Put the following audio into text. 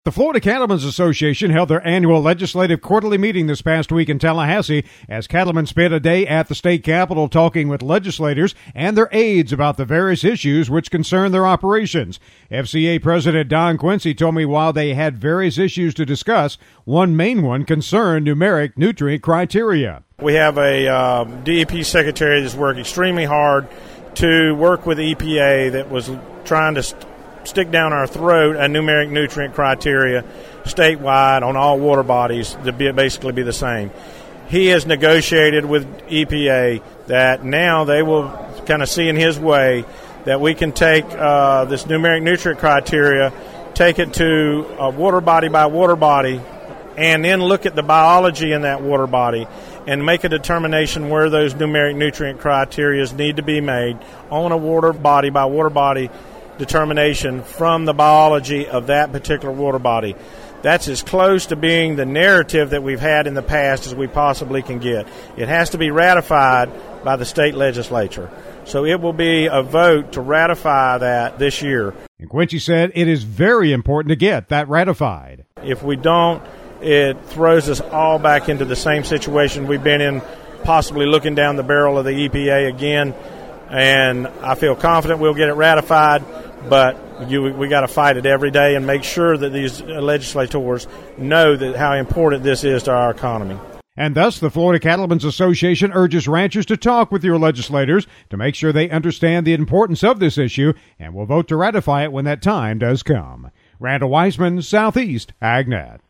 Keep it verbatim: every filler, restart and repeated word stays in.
The Florida Cattlemen's Association held their annual legislative quarterly meeting this past week in Tallahassee as cattlemen spent a day at the state capitol talking with legislators and their aides about the various issues which concern their operations. F C A President Don Quincy told me while they had various issues to discuss, one main one concerned numeric nutrient criteria. We have a uh, D E P secretary that's worked extremely hard to work with the E P A that was trying to st- stick down our throat a numeric nutrient criteria statewide on all water bodies to be, basically be the same. He has negotiated with E P A that now they will kind of see in his way that we can take uh, this numeric nutrient criteria, take it to a water body by water body, and then look at the biology in that water body and make a determination where those numeric nutrient criteria need to be made on a water body by water body determination from the biology of that particular water body. That's as close to being the narrative that we've had in the past as we possibly can get. It has to be ratified by the state legislature. So it will be a vote to ratify that this year. And Quincy said it is very important to get that ratified. If we don't, it throws us all back into the same situation we've been in, possibly looking down the barrel of the E P A again. And I feel confident we'll get it ratified, but you, we got to fight it every day and make sure that these legislators know that how important this is to our economy. And thus, the Florida Cattlemen's Association urges ranchers to talk with your legislators to make sure they understand the importance of this issue and will vote to ratify it when that time does come. Randall Weissman, Southeast AgNet.